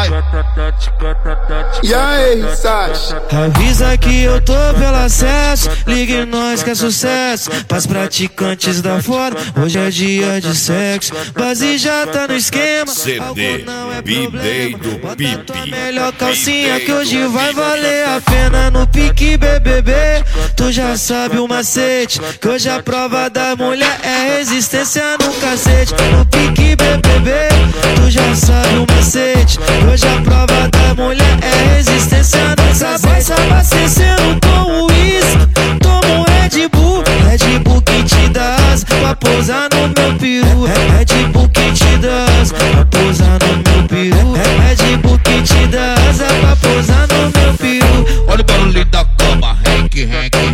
E aí, Sacha? Avisa que eu tô pelo acesso, ligue nós que é sucesso. Pras praticantes da fora, hoje é dia de sexo. Base já tá no esquema, CD, B-Day do Pipi. Melhor calcinha que hoje vai valer a pena no pique BBB. Tu já sabe o macete, que hoje a prova da mulher é resistência no cacete. No pique BBB, tu já sabe o macete, que hoje a prova da mulher é resistência no cacete. Vai se abastecendo com uísque, toma um Red Bull que te dá asa pra pousar no meu peru. Red Bull que te dá asa pra pousar no meu peru. Red Bull que te dá asa pra pousar no meu peru. Olha o barulho da cama, Hank.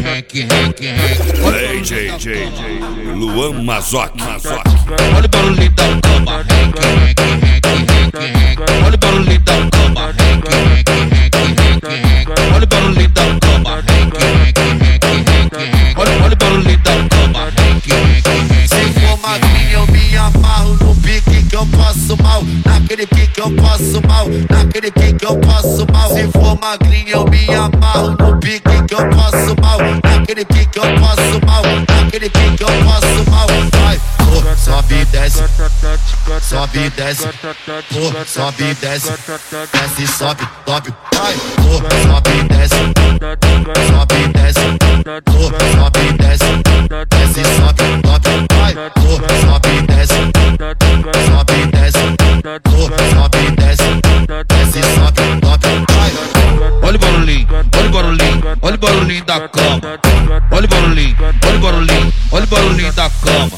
DJ Luan Mazoc. Olha o barulho da cama, Hank. Olha o barulho da cama, Hank. Olha o barulho da cama, Hank. Olha o barulho da cama, Hank. Se for magrinho eu me amarro no pique que eu passo mal. Naquele pique eu passo mal. Naquele pique eu passo mal. Se for magrinho eu me amarro no pique que eu passo mal. Naquele pique eu passo mal. Naquele pique eu passo mal. Vai, sobe e desce. Sobe e desce. Sobe e desce. Desce e sobe, sobe. Vai, sobe e desce. Sobe e desce. Sobe e desce. Desce e sobe, sobe. Vai, sobe e desce. Sobe e desce. Sobe e desce. Desce e sobe, sobe. Vai. Olha o barulhinho, olha o barulhinho da cama. Olha o barulhinho, olha o barulhinho da cama.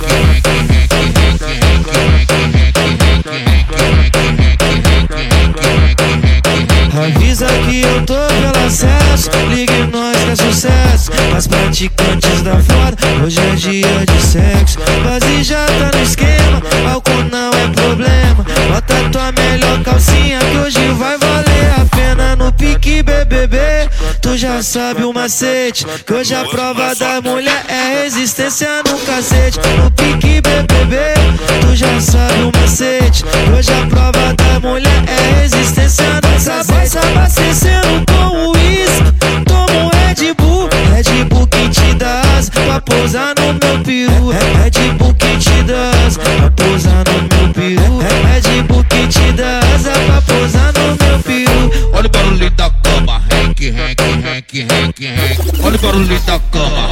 Avisa que eu tô pelo acesso, ligue nós que é sucesso. As praticantes da fora, hoje é dia de sexo. Base já tá no esquema, álcool não é problema. Bota tua melhor calcinha que hoje vai valer a pena no pique BBB. Tu já sabe o macete, que hoje a prova da mulher é resistência no cacete. No pique BBB, tu já sabe o macete, que hoje a prova da mulher é resistência no cacete. Vai se abastecendo com uísque, toma um Red Bull que te dá asa pra pousar no meu peru. Red Bull que te dá asa pra pousar no meu peru. Red Bull que te dá asa pra pousar no meu peru. Olha o barulho da cama, Hank. Olha o barulho da cama.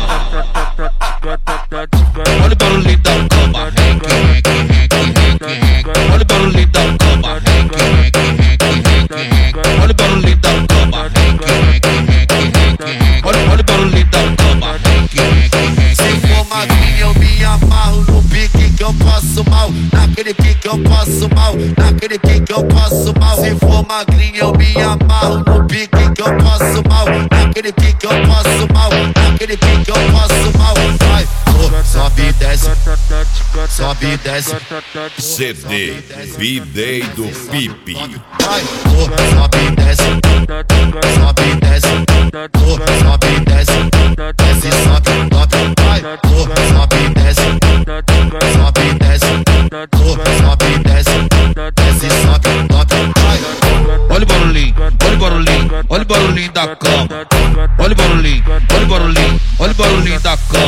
Olha o barulho da cama, Hank. Olha o barulho da cama, Hank. Olha o barulho da cama, Hank. Olha o barulho da cama, Hank. Se for magrinho eu me amarro no pique que eu passo mal. Naquele pique eu passo mal. Naquele pique eu passo mal. Se for magrinho eu me amarro no pique que eu passo mal. Naquele pique eu passo mal. Naquele pique eu passo mal. Vai, sobe e desce. Sobe e desce. CD, B-Day do Pipi. Vai, sobe e desce. Sobe e desce. Sobe e desce. Desce e sobe, sobe. Vai, sobe e desce. Sobe e desce. Sobe e desce. Desce e sobe, sobe. Vai. Olha o barulhinho, olha o barulhinho da cama. Olha o barulhinho, olha o barulhinho da cama.